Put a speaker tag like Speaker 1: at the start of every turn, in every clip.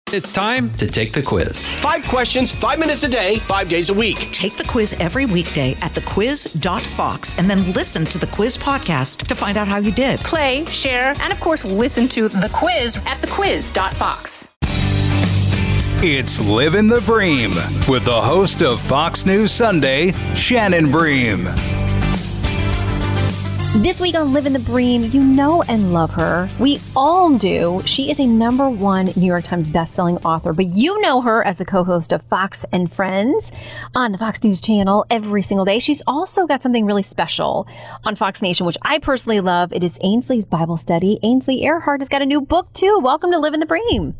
Speaker 1: It's time to take the quiz.
Speaker 2: 5 questions, 5 minutes a day, 5 days a week.
Speaker 3: Take the quiz every weekday at thequiz.fox and then listen to the quiz podcast to find out how you did.
Speaker 4: Play, share, and of course, listen to the quiz at thequiz.fox.
Speaker 5: It's Living the Bream with the host of Fox News Sunday, Shannon Bream.
Speaker 6: This week on Living the Bream, you know and love her. We all do. She is a #1 New York Times bestselling author, but you know her as the co-host of Fox and Friends on the Fox News Channel every single day. She's also got something really special on Fox Nation, which I personally love. It is Ainsley's Bible Study. Ainsley Earhardt has got a new book, too. Welcome to Living the Bream.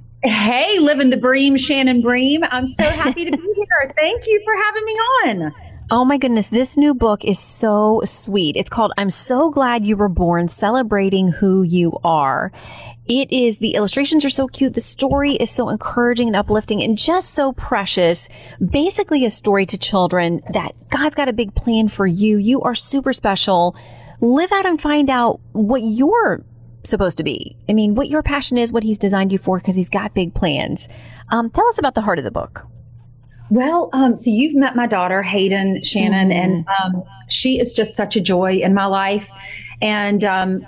Speaker 7: Hey, Living the Bream, Shannon Bream. I'm so happy to be here. Thank you for having me on.
Speaker 6: Oh my goodness, this new book is so sweet. It's called I'm So Glad You Were Born, Celebrating Who You Are. It is, the illustrations are so cute. The story is so encouraging and uplifting and just so precious. Basically a story to children that God's got a big plan for you. You are super special. Live out and find out what you're supposed to be. I mean, what your passion is, what he's designed you for, because he's got big plans. Tell us about the heart of the book.
Speaker 7: Well, so you've met my daughter, Hayden, Shannon, and she is just such a joy in my life. And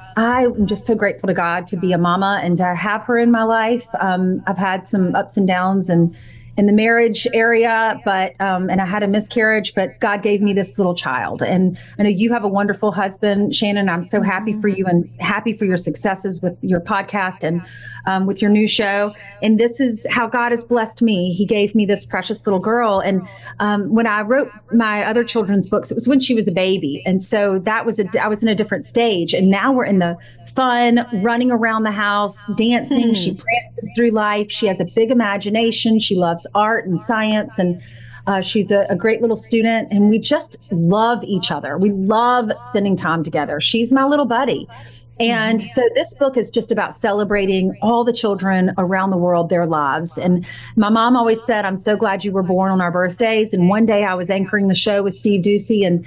Speaker 7: I'm just so grateful to God to be a mama and to have her in my life. I've had some ups and downs and in the marriage area, but and I had a miscarriage, but God gave me this little child. And I know you have a wonderful husband, Shannon. I'm so happy for you and happy for your successes with your podcast and with your new show. And this is how God has blessed me. He gave me this precious little girl. And when I wrote my other children's books, it was when she was a baby. And so I was in a different stage. And now we're in the fun, running around the house, dancing. She prances through life. She has a big imagination. She loves art and science, and she's a great little student, and we just love each other. We love spending time together. She's my little buddy. And so this book is just about celebrating all the children around the world, their lives. And my mom always said, I'm so glad you were born on our birthdays. And one day I was anchoring the show with Steve Doocy, and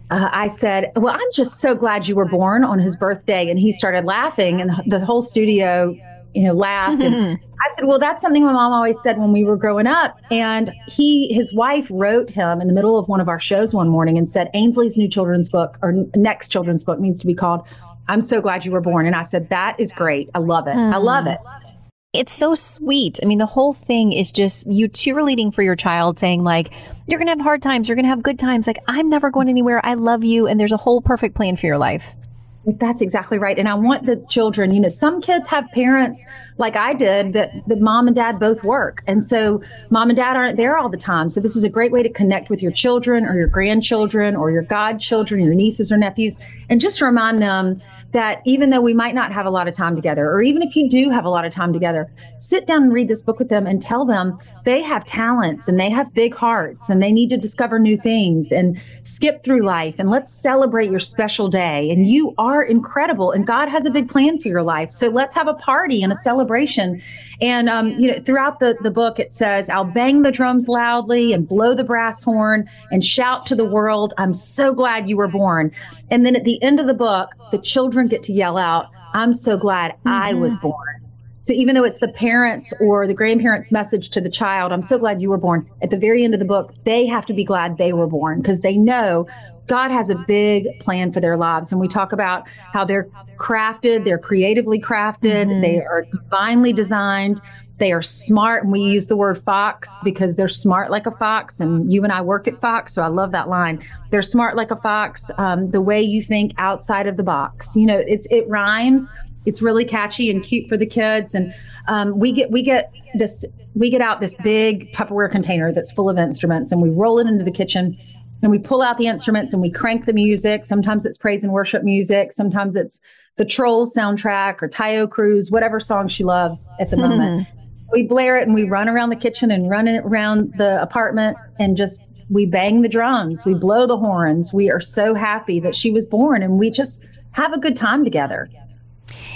Speaker 7: I said, well, I'm just so glad you were born on his birthday. And he started laughing, and the whole studio laughed. And I said, well, that's something my mom always said when we were growing up. And his wife wrote him in the middle of one of our shows one morning and said, Ainsley's new children's book, or next children's book, needs to be called I'm So Glad You Were Born. And I said, that is great. I love it. I love it.
Speaker 6: It's so sweet. I mean, the whole thing is just you cheerleading for your child, saying like, you're going to have hard times, you're going to have good times. Like, I'm never going anywhere. I love you. And there's a whole perfect plan for your life.
Speaker 7: That's exactly right. And I want the children, some kids have parents like I did that mom and dad both work. And so mom and dad aren't there all the time. So this is a great way to connect with your children or your grandchildren or your godchildren, your nieces or nephews, and just remind them that even though we might not have a lot of time together, or even if you do have a lot of time together, sit down and read this book with them and tell them they have talents and they have big hearts and they need to discover new things and skip through life. And let's celebrate your special day. And you are incredible and God has a big plan for your life. So let's have a party and a celebration. And, throughout the book, it says, I'll bang the drums loudly and blow the brass horn and shout to the world, I'm so glad you were born. And then at the end of the book, the children get to yell out, I'm so glad I was born. So even though it's the parents or the grandparents' message to the child, I'm so glad you were born, at the very end of the book, they have to be glad they were born because they know God has a big plan for their lives. And we talk about how they're crafted, they're creatively crafted, they are divinely designed, they are smart. And we use the word fox because they're smart like a fox. And you and I work at Fox, so I love that line. They're smart like a fox, the way you think outside of the box. It rhymes. It's really catchy and cute for the kids. And we get out this big Tupperware container that's full of instruments, and we roll it into the kitchen. And we pull out the instruments and we crank the music. Sometimes it's praise and worship music. Sometimes it's the Trolls soundtrack or Tayo Cruz, whatever song she loves at the moment. We blare it and we run around the kitchen and run it around the apartment and we bang the drums. We blow the horns. We are so happy that she was born and we just have a good time together.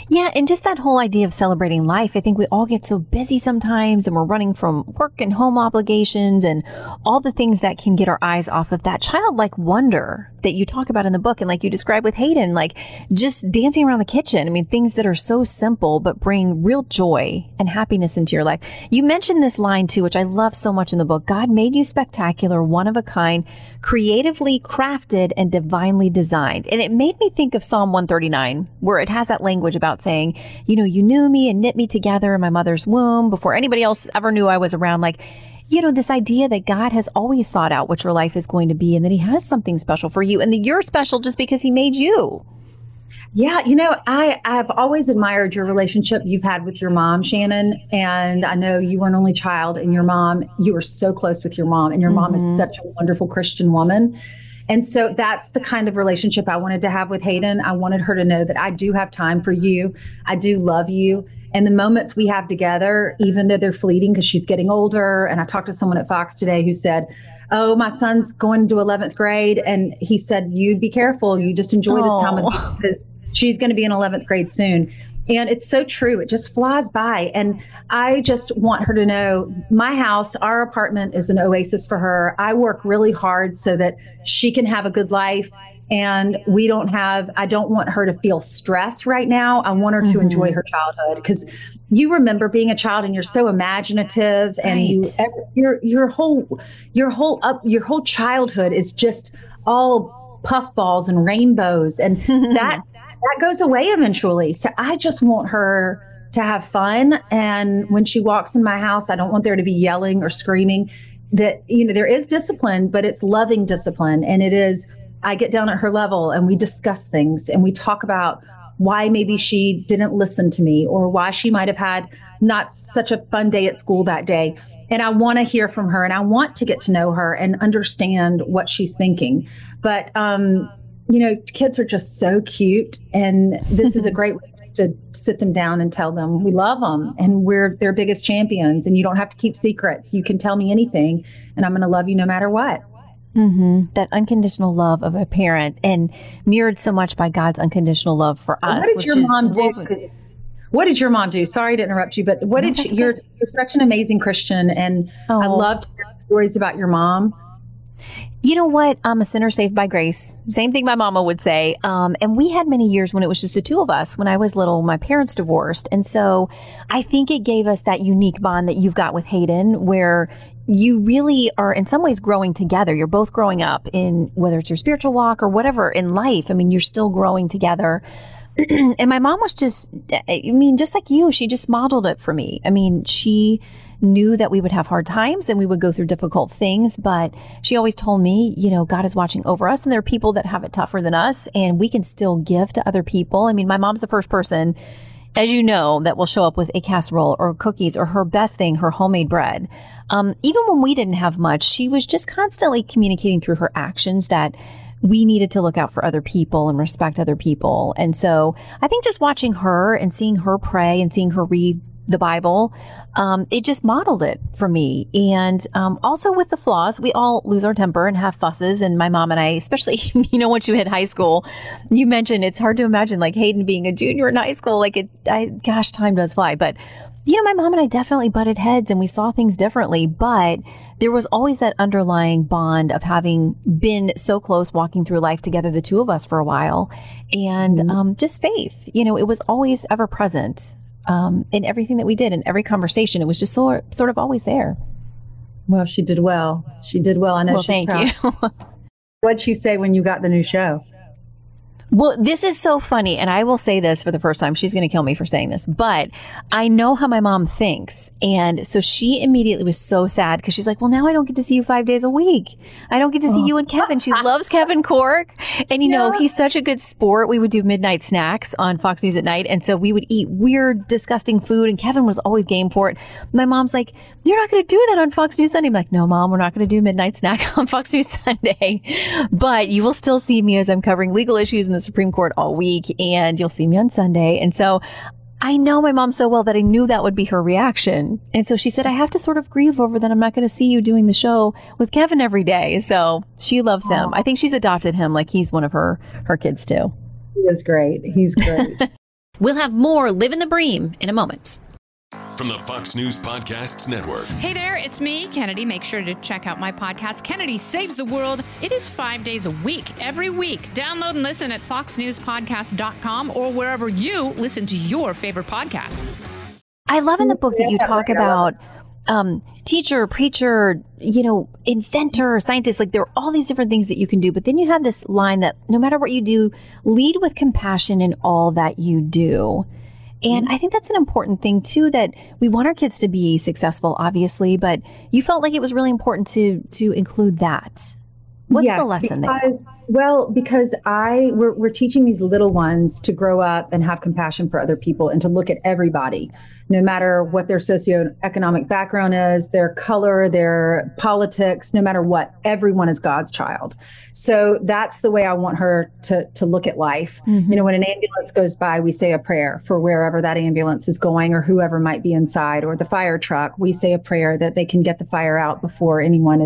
Speaker 6: Yeah, and just that whole idea of celebrating life. I think we all get so busy sometimes, and we're running from work and home obligations and all the things that can get our eyes off of that childlike wonder that you talk about in the book. And like you describe with Hayden, like just dancing around the kitchen. I mean, things that are so simple, but bring real joy and happiness into your life. You mentioned this line too, which I love so much in the book. God made you spectacular, one of a kind, creatively crafted and divinely designed. And it made me think of Psalm 139, where it has that language about saying, you know, you knew me and knit me together in my mother's womb before anybody else ever knew I was around. Like, you know, this idea that God has always thought out what your life is going to be and that he has something special for you and that you're special just because he made you.
Speaker 7: Yeah, you know, I've always admired your relationship you've had with your mom, Shannon. And I know you were an only child, and you were so close with your mom, and your mom is such a wonderful Christian woman. And so that's the kind of relationship I wanted to have with Hayden. I wanted her to know that I do have time for you. I do love you. And the moments we have together, even though they're fleeting because she's getting older. And I talked to someone at Fox today who said, oh, my son's going to 11th grade. And he said, you be careful. You just enjoy this time with me because she's going to be in 11th grade soon. And it's so true. It just flies by. And I just want her to know my house, our apartment is an oasis for her. I work really hard so that she can have a good life. And I don't want her to feel stress right now. I want her to enjoy her childhood, because you remember being a child and you're so imaginative, and your whole childhood is just all puffballs and rainbows, and that goes away eventually. So I just want her to have fun. And when she walks in my house, I don't want there to be yelling or screaming. That, you know, there is discipline, but it's loving discipline. And it is, I get down at her level and we discuss things and we talk about why maybe she didn't listen to me, or why she might have had not such a fun day at school that day. And I want to hear from her, and I want to get to know her and understand what she's thinking. But, you know, kids are just so cute, and this is a great way just to sit them down and tell them we love them and we're their biggest champions, and you don't have to keep secrets. You can tell me anything and I'm going to love you no matter what.
Speaker 6: That unconditional love of a parent, and mirrored so much by God's unconditional love for us.
Speaker 7: What did your mom do? What did your mom do? Sorry to interrupt you, but what did you're such an amazing Christian, and I love to hear stories about your mom.
Speaker 6: You know what? I'm a sinner saved by grace. Same thing my mama would say. And we had many years when it was just the two of us. When I was little, my parents divorced. And so I think it gave us that unique bond that you've got with Hayden, where you really are in some ways growing together. You're both growing up in, whether it's your spiritual walk or whatever in life. I mean, you're still growing together. And my mom was just like you, she just modeled it for me. I mean, she knew that we would have hard times and we would go through difficult things, but she always told me, you know, God is watching over us, and there are people that have it tougher than us, and we can still give to other people. I mean, my mom's the first person, as you know, that will show up with a casserole or cookies or her best thing, her homemade bread. Even when we didn't have much, she was just constantly communicating through her actions that we needed to look out for other people and respect other people. And so I think just watching her and seeing her pray and seeing her read the Bible, it just modeled it for me. And also with the flaws, we all lose our temper and have fusses. And my mom and I, especially, you know, once you hit high school, you mentioned it's hard to imagine like Hayden being a junior in high school. Like gosh, time does fly. But, you know, my mom and I definitely butted heads and we saw things differently. But there was always that underlying bond of having been so close, walking through life together, the two of us for a while. And just faith, you know, it was always ever present. In everything that we did, in every conversation, it was just sort of always there.
Speaker 7: Well, she did well. She did well. I know.
Speaker 6: Well,
Speaker 7: she's
Speaker 6: thank
Speaker 7: proud.
Speaker 6: you.
Speaker 7: What'd she say when you got the new show?
Speaker 6: Well, this is so funny, and I will say this for the first time. She's going to kill me for saying this, but I know how my mom thinks. And so she immediately was so sad because she's like, well, now I don't get to see you 5 days a week. I don't get to see you and Kevin. She loves Kevin Cork. And, you know, he's such a good sport. We would do midnight snacks on Fox News at night. And so we would eat weird, disgusting food. And Kevin was always game for it. My mom's like, you're not going to do that on Fox News Sunday. I'm like, no, Mom, we're not going to do midnight snack on Fox News Sunday. But you will still see me as I'm covering legal issues in the Supreme Court all week, and you'll see me on Sunday. And so I know my mom so well that I knew that would be her reaction. And so she said, I have to sort of grieve over that I'm not going to see you doing the show with Kevin every day. So she loves him. I think she's adopted him like he's one of her kids too.
Speaker 7: He is great. He's great.
Speaker 3: We'll have more Live in the Bream in a moment.
Speaker 8: From the Fox News Podcasts Network.
Speaker 9: Hey there, it's me, Kennedy. Make sure to check out my podcast, Kennedy Saves the World. It is 5 days a week, every week. Download and listen at foxnewspodcast.com or wherever you listen to your favorite podcast.
Speaker 6: I love in the book that you talk about teacher, preacher, inventor, scientist. Like, there are all these different things that you can do. But then you have this line that no matter what you do, lead with compassion in all that you do. And I think that's an important thing, too, that we want our kids to be successful, obviously, but you felt like it was really important to include that. What's the lesson there?
Speaker 7: Well, because we're teaching these little ones to grow up and have compassion for other people and to look at everybody, no matter what their socioeconomic background is, their color, their politics, no matter what, everyone is God's child. So that's the way I want her to look at life. Mm-hmm. When an ambulance goes by, we say a prayer for wherever that ambulance is going or whoever might be inside, or the fire truck, we say a prayer that they can get the fire out before anyone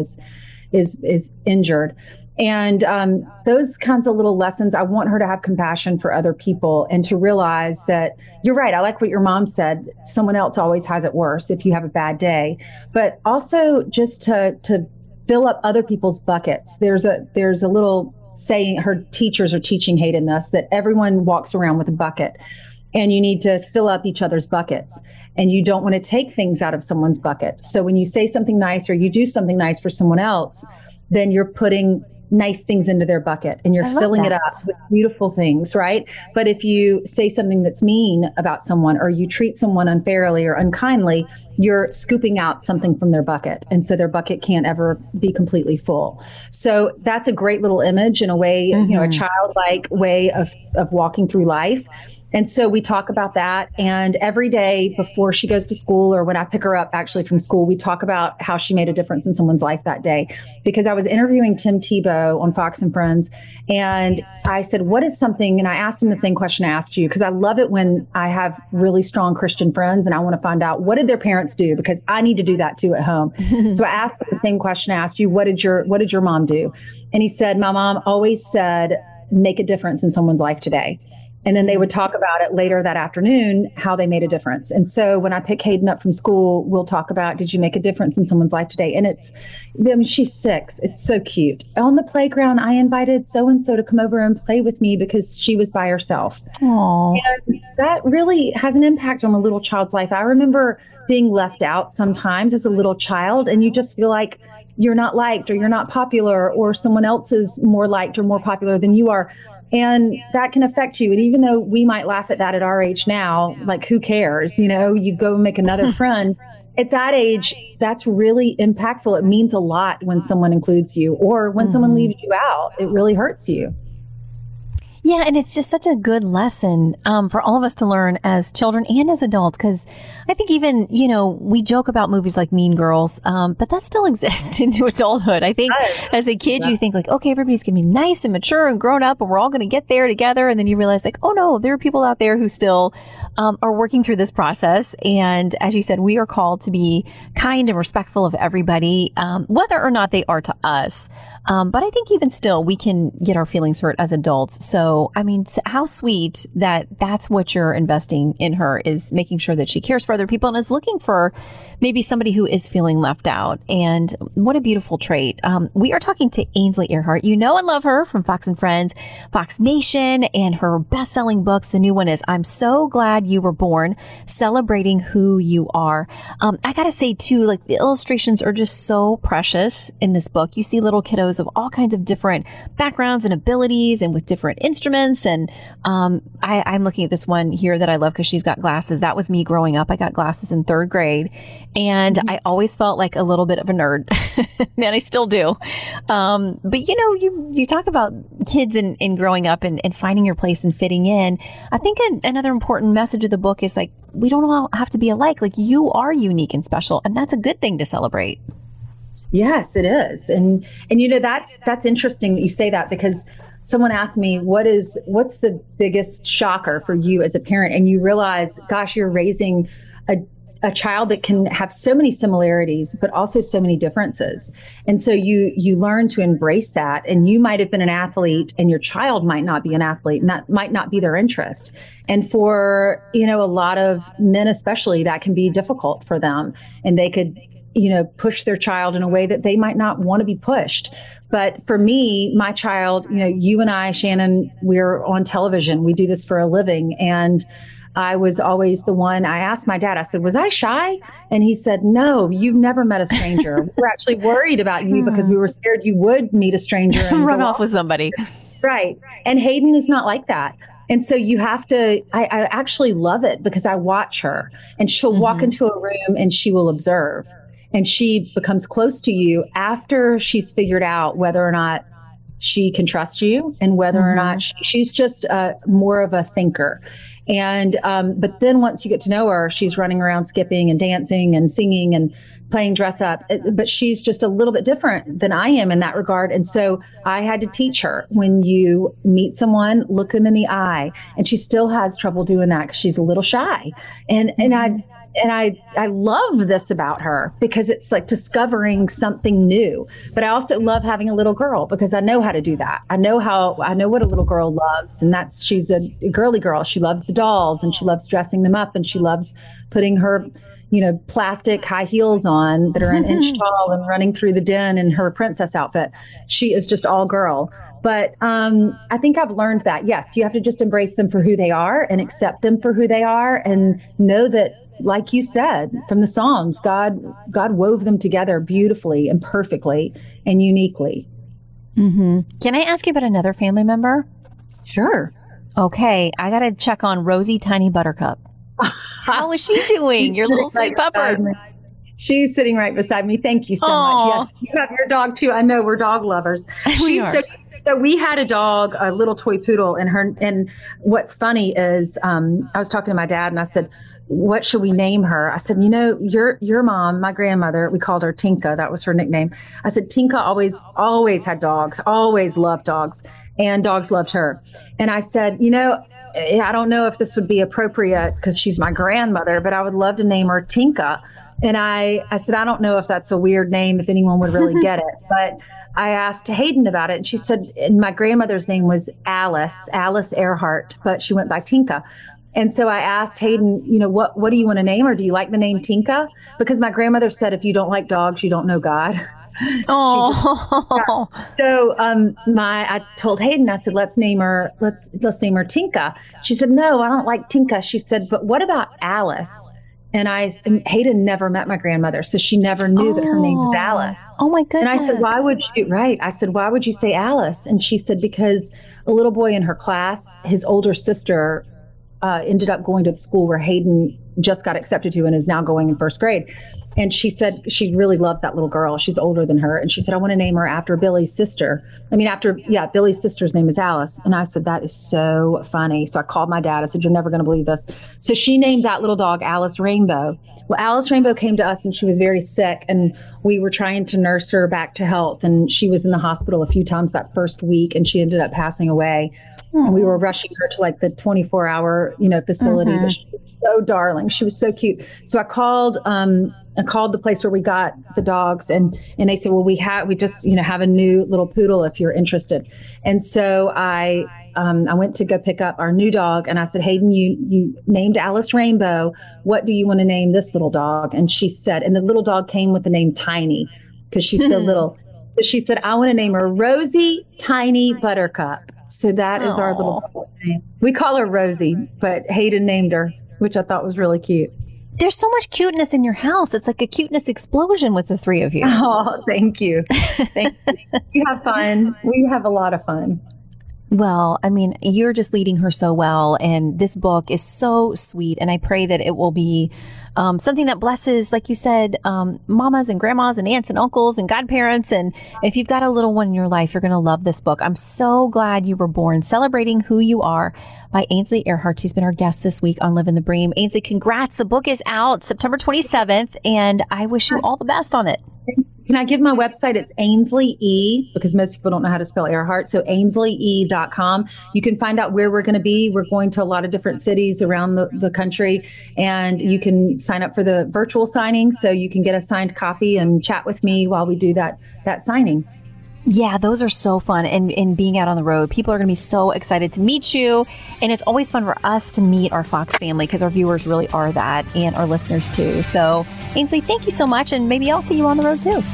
Speaker 7: is injured. And those kinds of little lessons, I want her to have compassion for other people and to realize that you're right. I like what your mom said. Someone else always has it worse if you have a bad day, but also just to fill up other people's buckets. There's a little saying, her teachers are teaching Hayden this, that everyone walks around with a bucket and you need to fill up each other's buckets. And you don't want to take things out of someone's bucket. So when you say something nice or you do something nice for someone else, then you're putting nice things into their bucket and you're filling it up with beautiful things, right? But if you say something that's mean about someone or you treat someone unfairly or unkindly, you're scooping out something from their bucket. And so their bucket can't ever be completely full. So that's a great little image in a way, a childlike way of walking through life. And so we talk about that. And every day before she goes to school, or when I pick her up actually from school, we talk about how she made a difference in someone's life that day. Because I was interviewing Tim Tebow on Fox and Friends. And I said, what is something? And I asked him the same question I asked you, because I love it when I have really strong Christian friends and I want to find out, what did their parents do? Because I need to do that too at home. So I asked him the same question I asked you. What did your mom do? And he said, my mom always said, make a difference in someone's life today. And then they would talk about it later that afternoon, how they made a difference. And so when I pick Hayden up from school, we'll talk about, did you make a difference in someone's life today? And she's 6. It's so cute. On the playground, I invited so-and-so to come over and play with me because she was by herself. Aww. And that really has an impact on a little child's life. I remember being left out sometimes as a little child, and you just feel like you're not liked or you're not popular or someone else is more liked or more popular than you are. And that can affect you. And even though we might laugh at that at our age now, like, who cares? You go make another friend. At that age, that's really impactful. It means a lot when someone includes you, or when someone leaves you out. It really hurts you.
Speaker 6: Yeah, and it's just such a good lesson for all of us to learn as children and as adults, because I think even, we joke about movies like Mean Girls, but that still exists into adulthood. I think as a kid, you think like, okay, everybody's going to be nice and mature and grown up and we're all going to get there together. And then you realize like, oh no, there are people out there who still are working through this process. And as you said, we are called to be kind and respectful of everybody, whether or not they are to us. But I think even still, we can get our feelings hurt as adults. So, I mean, how sweet that that's what you're investing in her, is making sure that she cares for other people and is looking for maybe somebody who is feeling left out. And what a beautiful trait. We are talking to Ainsley Earhardt. You know and love her from Fox and Friends, Fox Nation, and her best-selling books. The new one is I'm So Glad You Were Born, Celebrating Who You Are. I got to say, too, like, the illustrations are just so precious in this book. You see little kiddos of all kinds of different backgrounds and abilities and with different instruments. And I'm looking at this one here that I love because she's got glasses. That was me growing up. I got glasses in 3rd grade. And I always felt like a little bit of a nerd. Man, I still do. But, you talk about kids and growing up and finding your place and fitting in. I think another important message of the book is like, we don't all have to be alike. Like, you are unique and special. And that's a good thing to celebrate.
Speaker 7: Yes, it is. And that's interesting that you say that, because someone asked me, what's the biggest shocker for you as a parent? And you realize, gosh, you're raising a child that can have so many similarities, but also so many differences. And so you learn to embrace that. And you might have been an athlete and your child might not be an athlete, and that might not be their interest. And for, a lot of men, especially, that can be difficult for them. And they could, push their child in a way that they might not want to be pushed. But for me, my child, you and I, Shannon, we're on television. We do this for a living. And I was always the one. I asked my dad, I said, was I shy? And he said, no, you've never met a stranger. We're actually worried about you because we were scared you would meet a stranger and
Speaker 6: run off with somebody.
Speaker 7: Right. And Hayden is not like that. And so you have to, I actually love it because I watch her and she'll walk into a room and she will observe. And she becomes close to you after she's figured out whether or not she can trust you and whether or not she's just more of a thinker. And but then once you get to know her, she's running around skipping and dancing and singing and playing dress up. But she's just a little bit different than I am in that regard. And so I had to teach her, when you meet someone, look them in the eye. And she still has trouble doing that because she's a little shy. And I love this about her because it's like discovering something new. But I also love having a little girl because I know how to do that. I know what a little girl loves, and she's a girly girl. She loves the dolls and she loves dressing them up and she loves putting her, plastic high heels on that are an inch tall and running through the den in her princess outfit. She is just all girl. But I think I've learned that, yes, you have to just embrace them for who they are and accept them for who they are and know that, like you said, from the Psalms, God wove them together beautifully and perfectly and uniquely.
Speaker 6: Can I ask you about another family member?
Speaker 7: Sure.
Speaker 6: Okay. I got to check on Rosie Tiny Buttercup. How is she doing? Your little sweet pupper.
Speaker 7: She's sitting right beside me. Thank you so much. Yeah, you have your dog too. I know we're dog lovers. So we had a dog, a little toy poodle, and what's funny is I was talking to my dad and I said, what should we name her? I said, your mom, my grandmother, we called her Tinka. That was her nickname. I said, Tinka always had dogs, always loved dogs, and dogs loved her. And I said, I don't know if this would be appropriate because she's my grandmother, but I would love to name her Tinka. And I said, I don't know if that's a weird name, if anyone would really get it. But I asked Hayden about it, and she said, and my grandmother's name was Alice Earhart, but she went by Tinka. And so I asked Hayden, what do you want to name her? Do you like the name Tinka? Because my grandmother said, if you don't like dogs, you don't know God.
Speaker 6: Oh.
Speaker 7: So I told Hayden, I said, let's name her Tinka. She said, no, I don't like Tinka. She said, but what about Alice? And Hayden never met my grandmother, so she never knew that her name was Alice.
Speaker 6: Oh my goodness.
Speaker 7: And I said, why would you say Alice? And she said, because a little boy in her class, his older sister, ended up going to the school where Hayden just got accepted to and is now going in first grade. And she said she really loves that little girl. She's older than her. And she said, I want to name her after Billy's sister. Billy's sister's name is Alice. And I said, that is so funny. So I called my dad. I said, you're never going to believe this. So she named that little dog Alice Rainbow. Well, Alice Rainbow came to us and she was very sick and we were trying to nurse her back to health. And she was in the hospital a few times that first week and she ended up passing away. And we were rushing her to like the 24-hour, facility. But she was so darling. She was so cute. So I called the place where we got the dogs and they said, well, we just have a new little poodle if you're interested. And so I went to go pick up our new dog and I said, Hayden, you named Alice Rainbow. What do you want to name this little dog? And she said, and the little dog came with the name Tiny because she's so little. So she said, I want to name her Rosie Tiny Buttercup. So that is our little dog's name. We call her Rosie, but Hayden named her, which I thought was really cute.
Speaker 6: There's so much cuteness in your house. It's like a cuteness explosion with the three of you.
Speaker 7: Oh, thank you. Thank you. We have fun. We have a lot of fun.
Speaker 6: Well, I mean, you're just leading her so well. And this book is so sweet. And I pray that it will be something that blesses, like you said, mamas and grandmas and aunts and uncles and godparents. And if you've got a little one in your life, you're going to love this book. I'm so glad you were born. Celebrating Who You Are by Ainsley Earhart. She's been our guest this week on Living the Bream. Ainsley, congrats. The book is out September 27th. And I wish you all the best on it.
Speaker 7: Thank you. Can I give my website? It's Ainsley E, because most people don't know how to spell Earhart. So AinsleyE.com. You can find out where we're going to be. We're going to a lot of different cities around the country, and you can sign up for the virtual signing, so you can get a signed copy and chat with me while we do that signing.
Speaker 6: Yeah, those are so fun. And being out on the road, people are going to be so excited to meet you. And it's always fun for us to meet our Fox family, because our viewers really are that, and our listeners too. So Ainsley, thank you so much. And maybe I'll see you on the road too.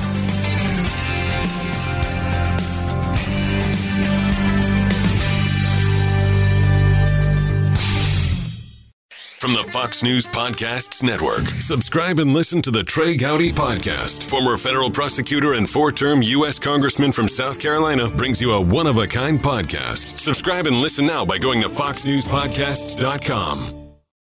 Speaker 8: From the Fox News Podcasts Network, subscribe and listen to the Trey Gowdy Podcast. Former federal prosecutor and 4-term U.S. Congressman from South Carolina brings you a one-of-a-kind podcast. Subscribe and listen now by going to foxnewspodcasts.com.